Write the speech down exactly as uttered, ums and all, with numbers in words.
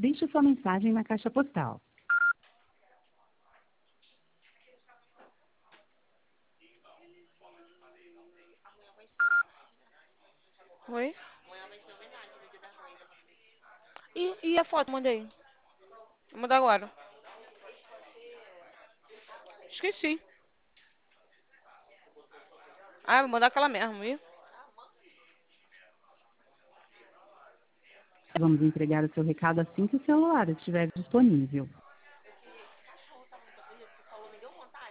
Deixe sua mensagem na caixa postal. Oi? E, e a foto? Mandei. Vou mandar agora. Esqueci. Ah, vou mandar aquela mesmo, viu? Vamos entregar o seu recado assim que o celular estiver disponível.